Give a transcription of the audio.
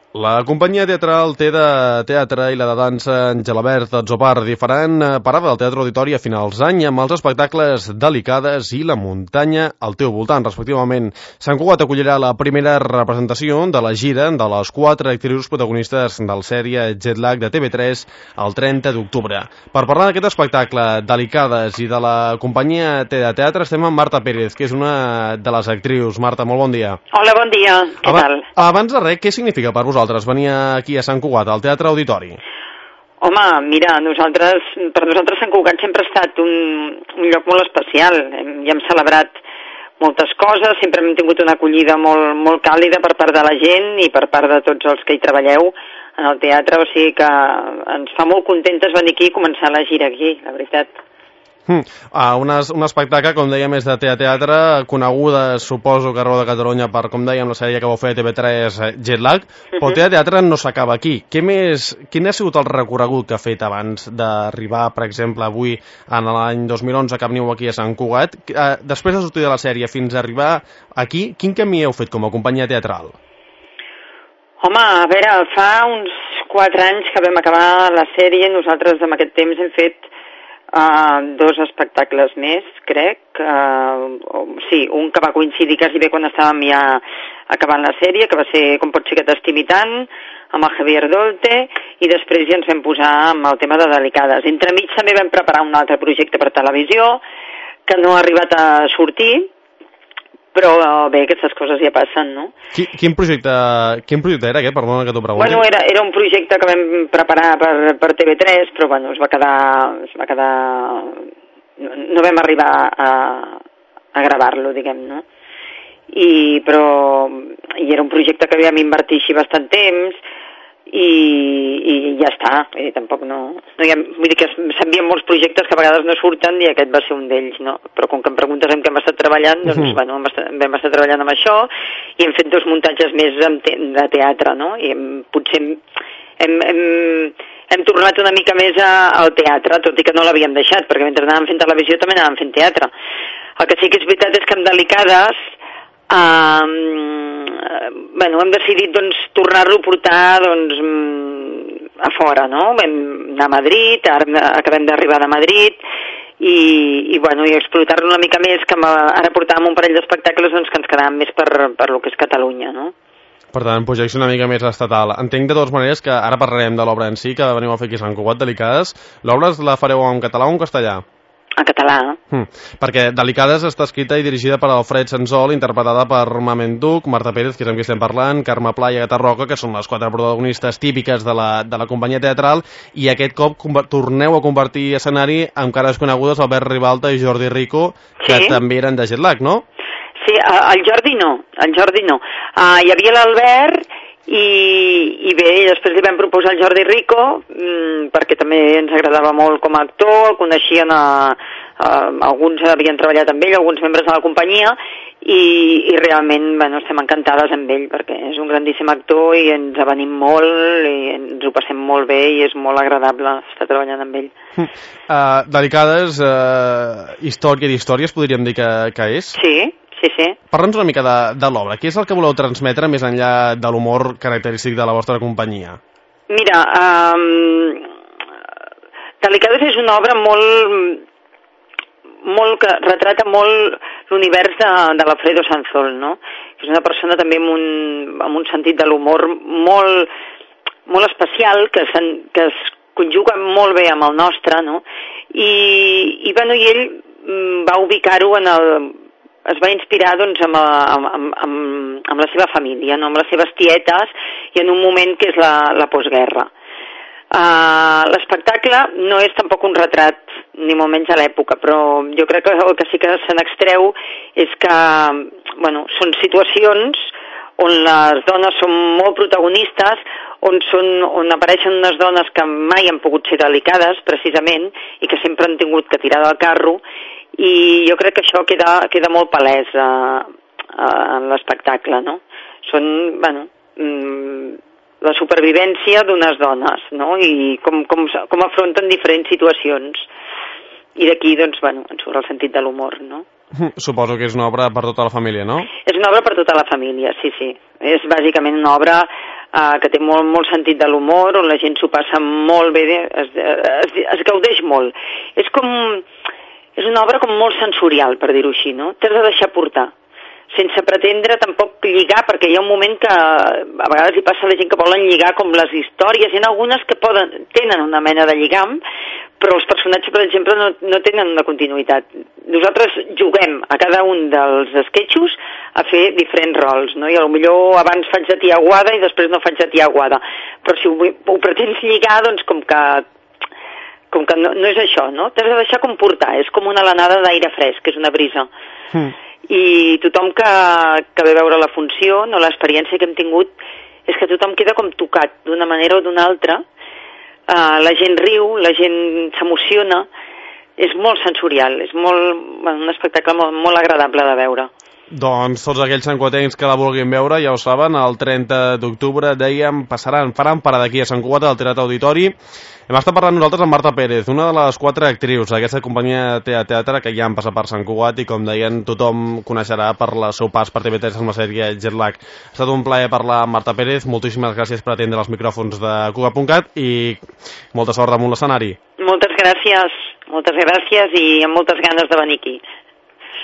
La companyia teatral té de teatre i la de dansa en Gelabert Atzopardi faran parada al Teatre Auditori a finals d'any amb els espectacles Delicades i La muntanya al teu voltant, respectivament. Sant Cugat acollirà la primera representació de la gira de les 4 actrius protagonistes de la sèrie Jetlag de TV3 el 30 d'octubre. Per parlar d'aquest espectacle Delicades i de la companyia de teatre estem amb Marta Pérez, que és una de les actrius. Marta, molt bon dia. Hola, bon dia. Què tal? Abans de res, què significa per vosaltres venir aquí a Sant Cugat, al Teatre Auditori? Home, mira, per nosaltres Sant Cugat sempre ha estat un lloc molt especial. Ja hem celebrat moltes coses, sempre hem tingut una acollida molt càlida per part de la gent i per part de tots els que hi treballeu en el teatre, o sigui que ens fa molt contentes venir aquí i començar la gira aquí, la veritat. Un espectacle, com dèiem, és de teatre, coneguda, suposo, que arreu de Catalunya per, com dèiem, la sèrie que vau fer a TV3, Jetlag, però el teatre no s'acaba aquí. Quin ha sigut el recorregut que ha fet abans d'arribar, per exemple, avui, en l'any 2011, que veniu aquí a Sant Cugat? Després de sortir de la sèrie fins a arribar aquí, quin camí heu fet com a companyia teatral? Home, a veure, fa uns 4 anys que vam acabar la sèrie, nosaltres en aquest temps hem fet 2 espectacles més, crec. Sí, un que va coincidir quasi bé quan estàvem ja acabant la sèrie, que va ser Com pot ser que t'estimi tant, amb el Javier Dolte, i després ja ens vam posar amb el tema de Delicades. Entremig també vam preparar un altre projecte per televisió, que no ha arribat a sortir, però bé, aquestes coses ja passen, no? Quin projecte era aquest? Perdona que t'ho pregunti. Bueno, era un projecte que vam preparar per TV3, però bueno, es va quedar... No vam arribar a gravar-lo, diguem, no? Però era un projecte que havíem invertit així bastant temps i ja està, tampoc no hi ha, vull dir que s'envien molts projectes que a vegades no surten i aquest va ser un d'ells, no? Però com que em preguntes en què hem estat treballant, doncs bueno, vam estar treballant amb això i hem fet 2 muntatges més de teatre, no? I potser hem tornat una mica més al teatre, tot i que no l'havíem deixat, perquè mentre anàvem fent televisió també anàvem fent teatre. El que sí que és veritat és que amb Delicades hem decidit doncs tornar-lo a portar a fora, no? Vam anar a Madrid, ara acabem d'arribar de Madrid i explotar-lo una mica més, que ara portàvem un parell d'espectacles doncs, que ens quedàvem més per lo que és Catalunya, no? Per tant, projecció una mica més estatal. Entenc de totes maneres que ara parlarem de l'obra en si, que veniu a fer aquí a Sant Cugat, Delicades. L'obra la fareu en català o en castellà? En català. Perquè Delicades està escrita i dirigida per Alfred Sensol, interpretada per Mamen Duch, Marta Pérez, que és amb qui estem parlant, Carme Pla i Agatha Roca, que són les 4 protagonistes típiques de la companyia teatral, i aquest cop torneu a convertir escenari amb cares conegudes Albert Ribalta i Jordi Rico, que també eren de Jetlag, no? Sí, el Jordi no. Hi havia l'Albert i bé, després li vam proposar el Jordi Rico perquè també ens agradava molt com a actor, el coneixien alguns havien treballat amb ell, alguns membres de la companyia i realment estem encantades amb ell perquè és un grandíssim actor i ens avenim molt i ens ho passem molt bé i és molt agradable estar treballant amb ell. Delicades, història d'històries podríem dir que és? Sí. Parla'ns una mica de l'obra. Què és el que voleu transmetre més enllà de l'humor característic de la vostra companyia? Mira, Delicades és una obra que retrata molt l'univers de l'Alfredo Sensol, no? És una persona també amb un sentit de l'humor molt especial, que es conjuga molt bé amb el nostre, no? I ell va ubicar-ho es va inspirar doncs, amb la seva família, no? Amb les seves tietes i en un moment que és la postguerra. L'espectacle no és tampoc un retrat, ni molt menys a l'època, però jo crec que el que sí que se n'extreu és que són situacions on les dones són molt protagonistes, on apareixen unes dones que mai han pogut ser delicades, precisament, i que sempre han tingut que tirar del carro, i jo crec que això queda molt palès en l'espectacle, no? Són, la supervivència d'unes dones, no? I com afronten diferents situacions. I d'aquí, doncs, ens surt el sentit de l'humor, no? Suposo que és una obra per tota la família, no? És una obra per tota la família, sí. És bàsicament una obra que té molt sentit de l'humor, on la gent s'ho passa molt bé, es gaudeix molt. És una obra com molt sensorial, per dir-ho així, no? T'has de deixar portar, sense pretendre tampoc lligar, perquè hi ha un moment que a vegades hi passa la gent que volen lligar com les històries, hi ha algunes que tenen una mena de lligam, però els personatges, per exemple, no tenen una continuïtat. Nosaltres juguem a cada un dels esquetxos a fer diferents rols, no? I potser abans faig de tia Aguada i després no faig de tia Aguada. Però si ho pretens lligar, doncs com que no és això, no? T'has de deixar comportar, és com una alenada d'aire fresc, és una brisa. I tothom que ve a veure la funció, no, l'experiència que hem tingut és que tothom queda com tocat d'una manera o d'una altra. La gent riu, la gent s'emociona, és molt sensorial, és un espectacle molt agradable de veure. Doncs tots aquells santcugatencs que la vulguin veure, ja ho saben, el 30 d'octubre, dèiem, faran parada aquí a Sant Cugat, al Teatre Auditori. Hem estat parlant nosaltres amb Marta Pérez, una de les 4 actrius d'aquesta companyia Teatre que ja han passat per Sant Cugat i, com deien, tothom coneixerà per el seu pas per TV3 amb la sèrie Jetlag. Ha estat un plaer parlar amb Marta Pérez, moltíssimes gràcies per atendre els micròfons de Cugat.cat i molta sort damunt l'escenari. Moltes gràcies i amb moltes ganes de venir aquí.